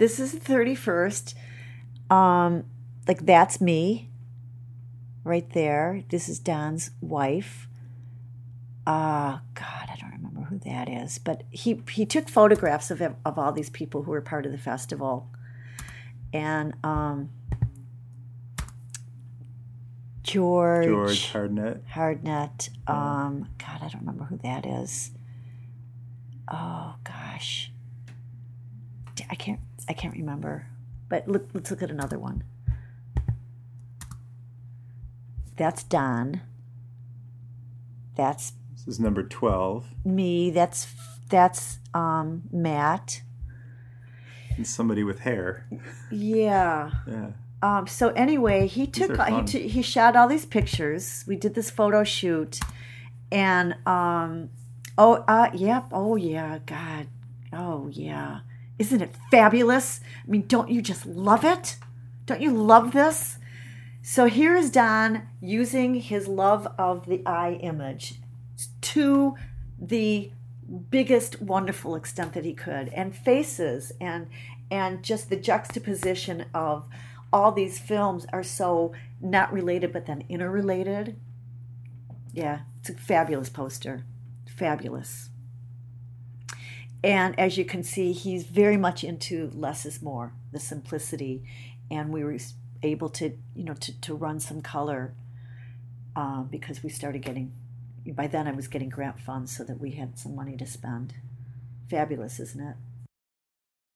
This is the 31st. Like that's me right there. This is Don's wife. God, I don't remember who that is, but he took photographs of all these people who were part of the festival, and George George Hardnett. Hardnett. Yeah. God, I don't remember who that is. Oh gosh, I can't I can't remember. But let's look at another one. That's Don. That's This is number 12. me. That's Matt. And somebody with hair. Yeah. Yeah. So anyway, These are fun. he shot all these pictures. We did this photo shoot, and yep, oh yeah, God, oh yeah, isn't it fabulous? I mean, don't you just love it? Don't you love this? So here is Don using his love of the eye image to the biggest wonderful extent that he could, and faces, and just the juxtaposition of all these films are so not related but then interrelated. Yeah, it's a fabulous poster. Fabulous. And as you can see, he's very much into less is more, the simplicity. And we were able to, to run some color because we started getting, by then I was getting grant funds so that we had some money to spend. Fabulous, isn't it?